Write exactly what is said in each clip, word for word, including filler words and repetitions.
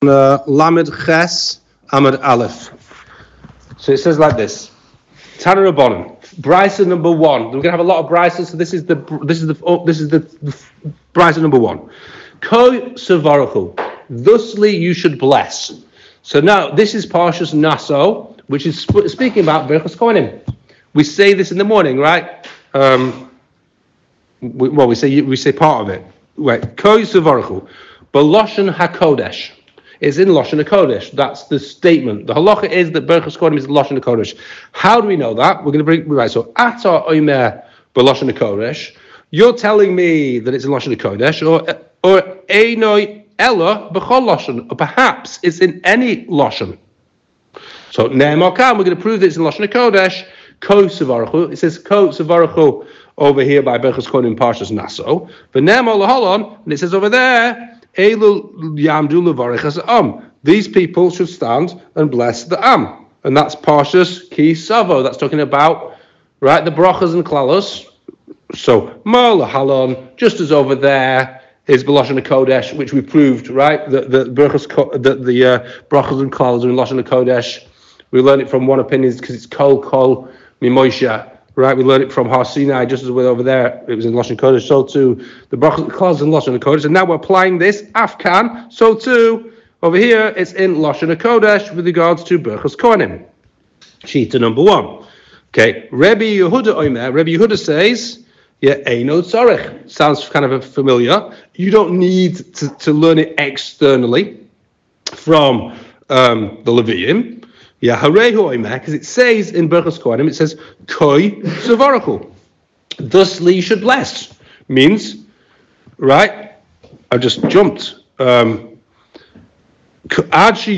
uh, Lamed Ches Amud Aleph. So it says like this: Tana Rabbanan, Brisa number one. We're gonna have a lot of Brisas. So this is the this is the oh, this is the, the Brisa number one. Ko Savarachu. Thusly you should bless. So now this is Parshas Naso, which is sp- speaking about Berachos Kohanim. We say this in the morning, right? Um, we, well, we say we say part of it. Right? Ko Savarachu, B'Loshen HaKodesh. It's in Loshen HaKodesh. That's the statement. The halacha is that Berachos Kohanim is Loshen HaKodesh. How do we know that? We're going to bring right. So Ata Omer B'Loshen HaKodesh. You're telling me that it's in Loshen HaKodesh, or or Einoi Ella B'Chol Loshen, or perhaps it's in any Loshen. So Ne'emar Kam, we're going to prove that it's in Loshen HaKodesh. Ko Savarachu. It says Ko Savarachu over here by Berachos Kohanim Parshas Naso. But Ne'emar Laholon, and it says over there. These people should stand and bless the Am. And that's Parshas Ki Savo. That's talking about, right, the brachas and klalos. So, Mola Halon, just as over there is B'Loshen HaKodesh, which we proved, right, that the brachas, the, the uh, brachas and klalos are in Loshen HaKodesh. We learn it from one opinion because it's Kol Kol Mimoisha. Right, we learned it from Har Sinai, just as we're over there. It was in Loshen Kodesh. So too, the brachas clause in Loshen Kodesh, and now we're applying this Afkan. So too, over here, it's in Loshen Kodesh with regards to Berachos Kohanim. Shita number one. Okay, Rabbi Yehuda Omer. Rabbi Yehuda says, "Yeah, Eino Tzarech." Sounds kind of familiar. You don't need to, to learn it externally from um, the Leviim. Yeah, harehu oimer, because it says in Berachos Kohanim, it says koi savarachu. Thusly you should bless. Means, right? I just jumped. Um, until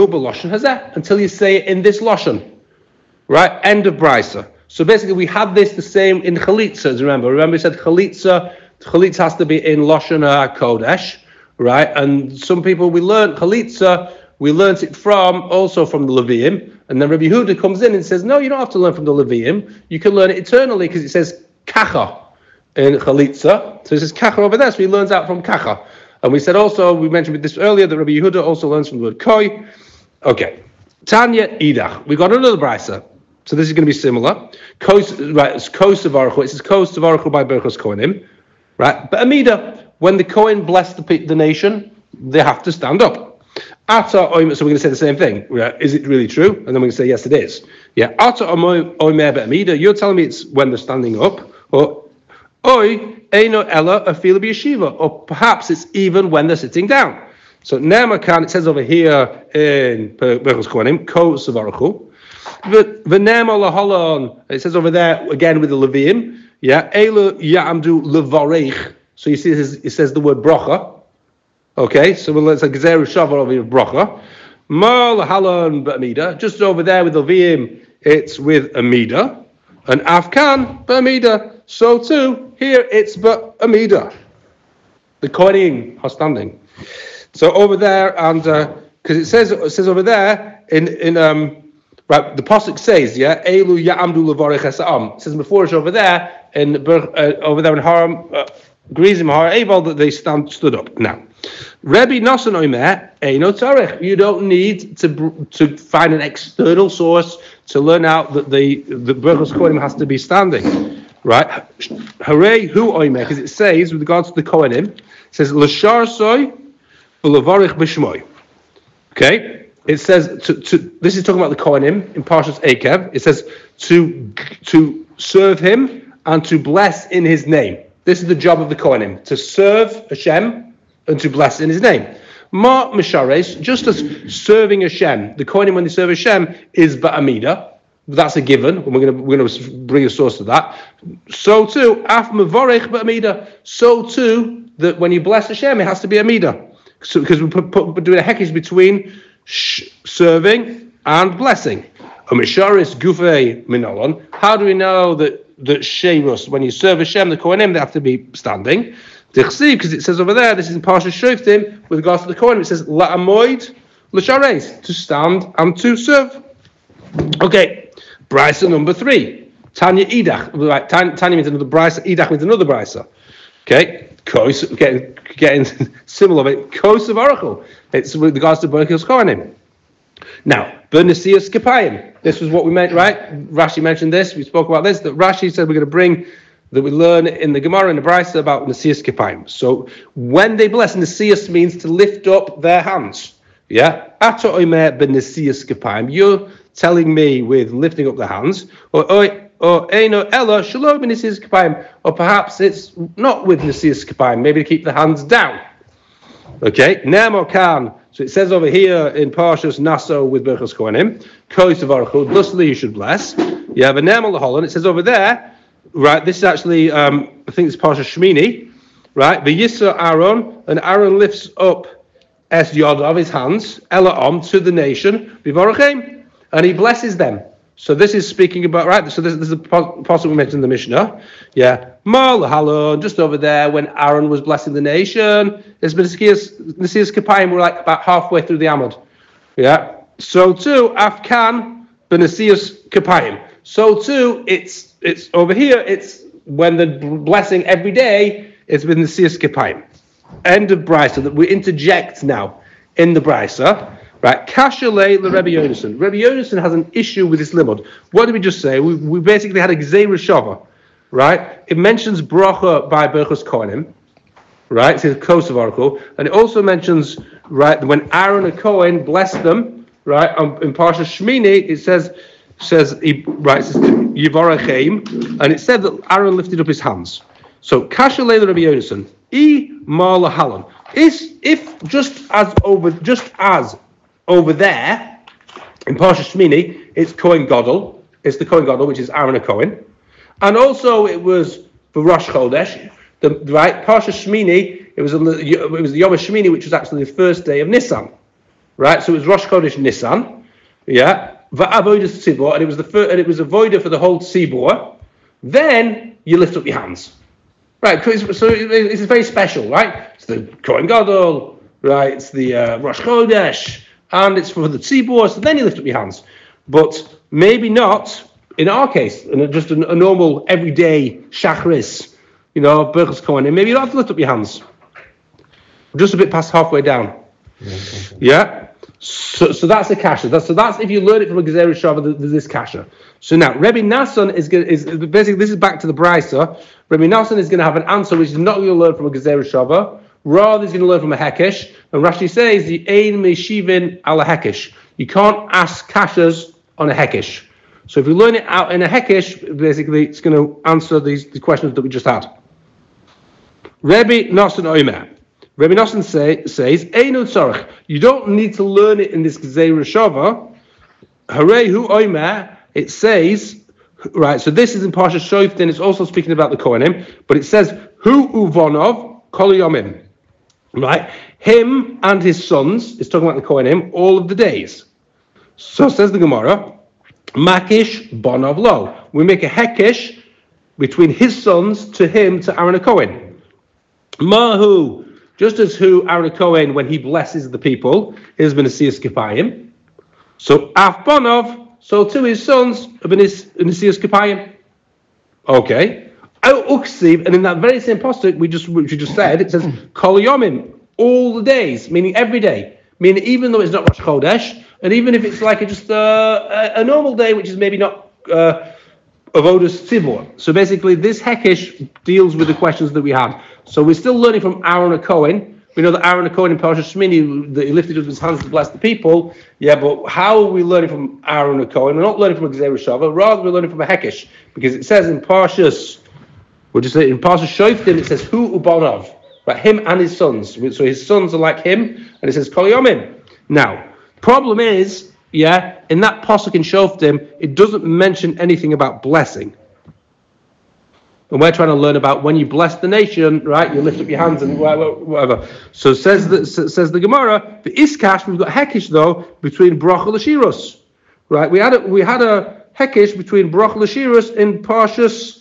you say it in this lashon, right? End of brisa. So basically, we had this the same in chalitzas. Remember, remember, we said chalitza. Chalitza has to be in lashon kodesh, right? And some people we learned chalitza. We learnt it from, also from the Leviim, and then Rabbi Yehuda comes in and says, no, you don't have to learn from the Leviim, you can learn it eternally, because it says kacha in Chalitza, so it says kacha over there, so he learns out from kacha. And we said also, we mentioned this earlier, that Rabbi Yehuda also learns from the word koi. Okay, Tanya Idach, we got another brisa, so this is going to be similar. Kos, right, it's Kos Savarachu, it says Kos Savarachu by Berachos Kohanim, right, but Amida, when the Kohen blessed the, the nation, they have to stand up. Ata oimer, so we're going to say the same thing. Is it really true? And then we're going to say, yes, it is. Yeah. Ata oimer be'amida. You're telling me it's when they're standing up. Or oi eino ella afila b'yeshiva. Or perhaps it's even when they're sitting down. So Ne'emar Kan, it says over here in Berachos Kohanim, Ko Savarachu. V'ne'emar laholon, it says over there again with the Leviim. Yeah. Elu ya'amdu levarech. So you see, it says, it says the word bracha. Okay, so we'll let's like Gezeru Shavar over here, bracha. Mal Halon B'Amida. Just over there with the Leviim, it's with Amida. And Afkan B'Amida. So too, here it's B'Amida. The Kohanim are standing. So over there, and because uh, it says it says over there in in um right, the pasuk says, yeah, Elu Ya'amdu Levarech Esam. It says before it's over there in uh, over there in Haram uh, Grizim Har Eval that they stand stood up. Now, Rabbi Nosson Omer, Eino Tzarech. You don't need to to find an external source to learn out that the the Berachos Kohanim has to be standing, right? Hooray, who Omer? Because it says with regards to the Kohanim, it says L'shar soy v'levarich b'shmoy. Okay, it says to, to this is talking about the Kohanim in Parshas Ekev. It says to to serve him and to bless in his name. This is the job of the Kohanim, to serve Hashem and to bless in his name. Ma Mishares, just as serving Hashem, the Kohanim when they serve Hashem is Ba'amida. That's a given, and we're going to we're going to bring a source to that. So too, Af Mavorech Ba'amida. So too, that when you bless Hashem, it has to be Amida. So, because we put, put, we're doing a hekesh between sh- serving and blessing. A Mishares Gufei Minolon. How do we know that? That Sheirus, when you serve Hashem, the Kohanim, they have to be standing. Because it says over there, this is in Parshas Shoftim, with regards to the Kohanim, it says La'amoid L'shares, to stand and to serve. Okay, Brisa number three. Tanya Idach. Right, Tanya means another Brisa, Idach means another Brisa. Okay, Kos, getting, getting similar, but Kos of Oracle. It's with regards to Birchos Kohanim. Now, Bernesias Kapayim. This was what we meant, right? Rashi mentioned this. We spoke about this. That Rashi said we're going to bring, that we learn in the Gemara and the Brisa about Nesias Kapayim. So when they bless, Nesias means to lift up their hands. Yeah? Ato oimer b'nesias Kapayim. You're telling me with lifting up the hands. Or or eino ella shalom b'nesias Kapayim. Or perhaps it's not with Nesias Kapayim. Maybe to keep the hands down. Okay? Nemo kan. So it says over here in Parshas Naso with Birchos Kohanim, Kois Varchud, thusly you should bless. You have a Nemal Laholan. It says over there, right, this is actually, um, I think it's Parshas Shmini, right? V'yisa Aaron, and Aaron lifts up Es Yod of his hands, Ela Om, to the nation, V'vorachem, and he blesses them. So this is speaking about, right, so this, this is a passage we mentioned in the Mishnah. Yeah. Mal Halon, just over there, when Aaron was blessing the nation, it's Nesias Kapayim, we're like about halfway through the Amud. Yeah. So too, Afkan, Benesias Kapayim. So too, it's it's over here, it's when the blessing every day is with Nesias Kapayim. End of Brisa, that we interject now in the Brisa. Right, Kashalei le Rebbe Yonason. Rebbe Yonason has an issue with this limud. What did we just say? We, we basically had a Gzei Reshava, right? It mentions bracha by Birchos Kohanim, right? It's a Kosav article, and it also mentions, right, when Aaron and Cohen blessed them, right? Um, in Parsha Shmini, it says, says he right, it says Yivarachem, and it said that Aaron lifted up his hands. So Kashalei le Rebbe Yonason, I Mala Halon. Is if just as over, just as over there, in Parsha Shmini, it's Kohen Gadol. It's the Kohen Gadol, which is Aaron and Cohen. And also it was for Rosh Chodesh. The, right, Parsha Shmini, it was, a, it was the Yom HaShmini, which was actually the first day of Nisan. Right, so it was Rosh Chodesh Nisan. Yeah. Va'avodas Tzibor, and it was the first, and it was a voida for the whole Tzibor. Then you lift up your hands. Right, so it's very special, right? It's the Kohen Gadol, right? It's the uh, Rosh Chodesh. And it's for the tzibur, so then you lift up your hands. But maybe not, in our case, in just a, a normal, everyday shachris, you know, Birchos Kohanim, maybe you don't have to lift up your hands. Just a bit past halfway down. Okay. Yeah? So so that's a kasha. That's, so that's, if you learn it from a Gezerah Shava, there's this kasha. So now, Rebbe Nassan is, is basically, this is back to the Brisa. Rebbe Nassan is going to have an answer which is not going to learn from a Gezerah Shava. Rather, he's going to learn from a Hekesh. And Rashi says, the Ein Meshivin ala Hekesh. You can't ask kashas on a Hekesh. So if you learn it out in a Hekesh, basically it's going to answer these the questions that we just had. Rebbe Nosson Omer. Rebbe Nosson say, says, Einu Tzorach. You don't need to learn it in this Gzei Reshava. Hooray hu Omer. It says, right, so this is in Parsha Shoftim. It's also speaking about the Kohanim. But it says, Hu Uvonov Kol Yomim. Right, him and his sons, it's talking about the Kohanim, all of the days. So says the Gemara, Makish Bonov Lo. We make a Hekesh between his sons to him, to Aaron and Cohen. Mahu, just as who Aaron and Cohen, when he blesses the people, is Benesias Kapayim. So Af Bonov, so to his sons, Benesias Kapayim. Okay. And in that very same pasuk we just which you just said, it says Kol Yomim, all the days, meaning every day, meaning even though it's not Rosh Chodesh, and even if it's like a, just a, a, a normal day, which is maybe not uh, Avodas Tzibor. So basically, this Hekesh deals with the questions that we had. So we're still learning from Aaron and Cohen. We know that Aaron and Cohen in Parsha Shmini, that he lifted up his hands to bless the people. Yeah, but how are we learning from Aaron and Cohen? We're not learning from a Gzei Reshava, rather we're learning from a Hekesh, because it says in Parshas. We'll just say in Parsha Shoftim it says Hu Ubonov, right? Him and his sons. So his sons are like him, and it says Kol Yomim. Now, problem is, yeah, in that pasuk in Shoftim, it doesn't mention anything about blessing. And we're trying to learn about when you bless the nation, right? You lift up your hands and whatever. So says the says the Gemara, the Iskash, we've got Hekesh though between Bracha L'Shirus, right? We had a we had a Hekesh between Bracha L'Shirus in Parshas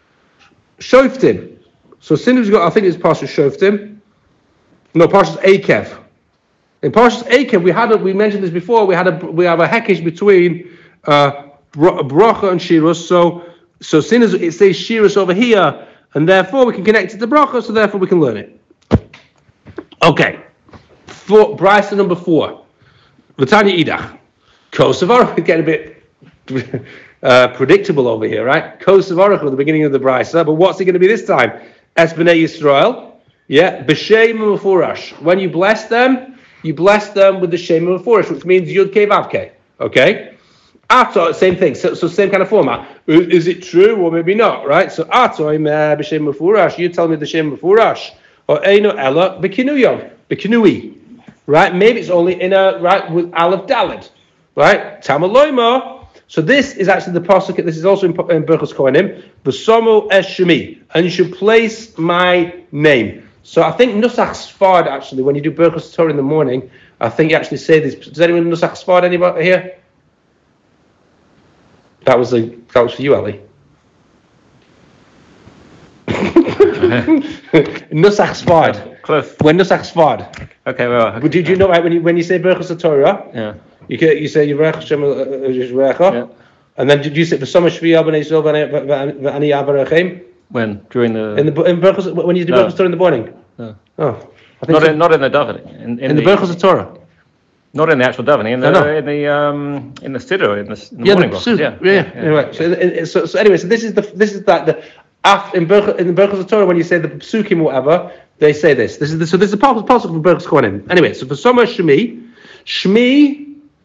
Shoftim. So since we've got, I think it's Parshas Shoftim. No, Parshas Akev. In Parshas Akev, we had a, we mentioned this before. We had a we have a Hekesh between uh, Bracha and Shirus. So so since it says Shirus over here, and therefore we can connect it to Bracha. So therefore we can learn it. Okay. four, Bryce number four. Vatanya Idach. Kosovar, we're getting a bit uh, predictable over here, right? Kosovar at the beginning of the Bryce, but what's it going to be this time? Es B'nai Yisrael, yeah, B'Shem Mufurash. When you bless them, you bless them with the Shem Mufurash, which means Yud Kei Vav Kei, okay? Ato, same thing, so, so same kind of format. Is it true or maybe not, right? So Ato, I'm B'Shem Mufurash, you tell me the Shem Mufurash. Or Eino Ella, B'Kinuyov, B'Kinui, right? Maybe it's only in a, right, with Aleph Daled. Right, Tamaloima. So this is actually the pasuk. This is also in, in Berchos Kohanim. V'somo es shemi, and you should place my name. So I think Nusach Sfard actually, when you do Berchos Torah in the morning, I think you actually say this. Does anyone Nusach Sfard? Anybody here? That was a that was for you, Ali. Nusach Sfard. Close. When Nusach Sfard. Okay, well. But did you know right when you when you say Berchos Torah? Yeah. You can, you say Yivrech Hashem Yishrecha, and then did you say V'Sama Shviya B'nei Yisrael V'Ani Avarachem? When during the in the in Berchos, when you do no. Berchos Torah in the morning? No. Oh, I think not so. in not in the davening. In, in, in the, the Berchos Torah. Not in the actual davening. In the no, no. in the um in the siddur in the, in the yeah, morning. The, yeah, yeah, yeah, yeah. Right. So, in, so so anyway, so this is the this is that the after in Berchos in the Berchos Torah when you say the psukim or whatever they say this. This is the, so this is the pasuk from Berchos Kohanim. Anyway, so for V'Sama Shemi, Shmi.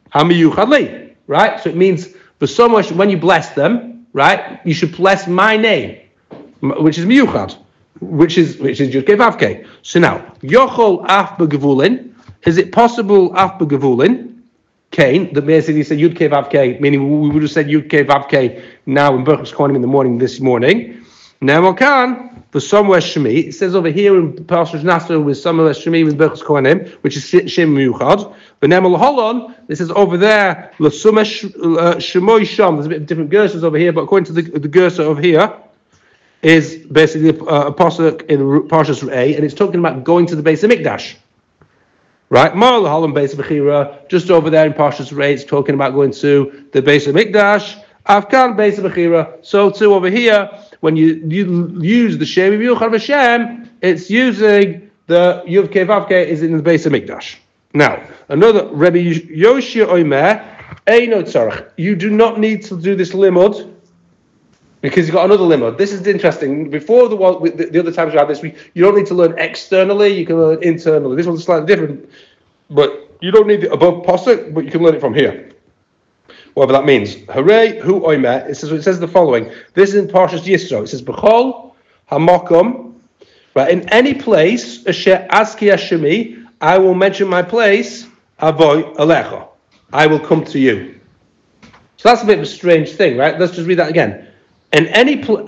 Right? So it means for so much when you bless them, right? You should bless my name, which is miyuchad, which is which is Yud Kei Vav Kei. So now, Yochol af begavulin. Is it possible af begavulin? Kain, that basically said Yud Kei Vav Kei, meaning we would have said Yud Kei Vav Kei now in Berchos Kohanim in the morning this morning. Now can for somewhere Shemi. It says over here in Parshas Naso with somewhere Shemi with Berchos Kohanim, which is Shem Miyuchad. But Nemal Holon, this is over there, L'Sumesh Shemoy Sham. There's a bit of different gersas over here, but according to the, the gersa over here, is basically a, a pasuk in Parshas Re'eh, and it's talking about going to the Beis Hamikdash. Right? Mal Holon Beis Bechira, just over there in Parshas Re'eh, it's talking about going to the Beis Hamikdash. Avkan Beis Bechira. So too over here, when you, you use the Shem Yuchad Hashem, it's using the Yud Kei Vav Kei is in the Beis Hamikdash. Now, another Rebbe Yoshia Omer, Eino Tzarech. You do not need to do this limud because you've got another limud. This is interesting. Before the one, the, the other times we had this, we, you don't need to learn externally. You can learn internally. This one's slightly different, but you don't need it above pasuk, but you can learn it from here. Whatever that means. Hooray, hu Omer. It says it says the following. This is in Parshas Yisro. It says B'chol Hamakom. Right, in any place, Asher Aski Hashemi. I will mention my place, Avoy Alecha. I will come to you. So that's a bit of a strange thing, right? Let's just read that again. In any place,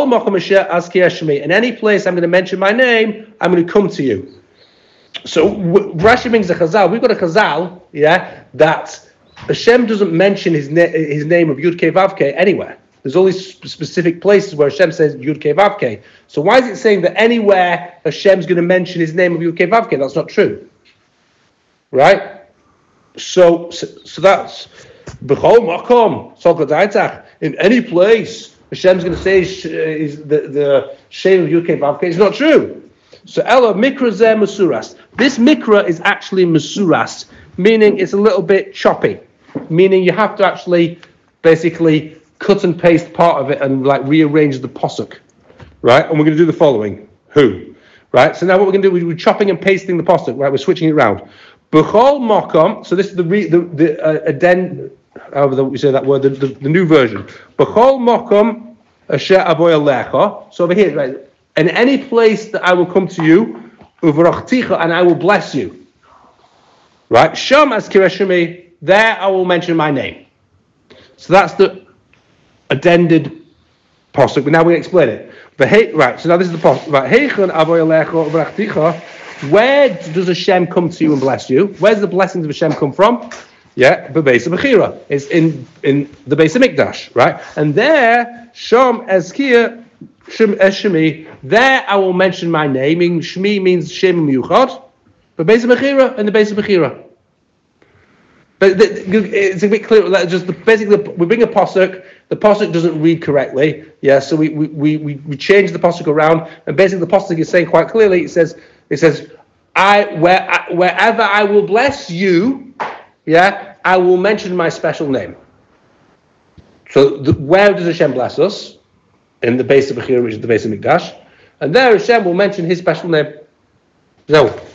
in any place I'm going to mention my name, I'm going to come to you. So Rashi brings a chazal. We've got a chazal, yeah, that Hashem doesn't mention his, na- his name of Yud Kei Vav Kei anywhere. There's only sp- specific places where Hashem says Yud Kei Vav Kei. So why is it saying that anywhere Hashem's going to mention his name of Yud Kei Vav Kei? That's not true, right? So, so, so that's B'chol Makom Sol Kadaitach. In any place Hashem's going to say is the the Shem of Yud Kei Vav Kei. It's not true. So Ella Mikra Zeh Masuras. This Mikra is actually Masuras, meaning it's a little bit choppy, meaning you have to actually basically cut and paste part of it and like rearrange the posuk, right? And we're going to do the following. Who? Right? So now what we're going to do, we're chopping and pasting the posuk, right? We're switching it around. B'chol makom. So this is the re, the the uh, aden, however we say that word, the, the, the new version. B'chol makom asher avoy alecha. So over here, right? In any place that I will come to you, uvrachticha, and I will bless you. Right? Sham as kireshimi. There I will mention my name. So that's the addended posuk, but now we're going to explain it. But hey, right, so now this is the posuk. Right, Heichon avoy alecha uvrachticha. Where does Hashem come to you and bless you? Where's the blessings of Hashem come from? Yeah, the Beis Bechira. It's in, in the Beis Hamikdash, right? And there, Shom Ezkiah Shem Eshemi, there I will mention my name. Shmi means Shem Miyuchad. But Beis Bechira and the Beis Bechira. But it's a bit clear. Just the, basically, we bring a posuk. The posuk doesn't read correctly. Yeah, so we we, we, we change the posuk around, and basically the posuk is saying quite clearly. It says it says I where I, wherever I will bless you, yeah, I will mention my special name. So the, where does Hashem bless us? In the base of Bechira, which is the base of Mikdash, and there Hashem will mention His special name. So.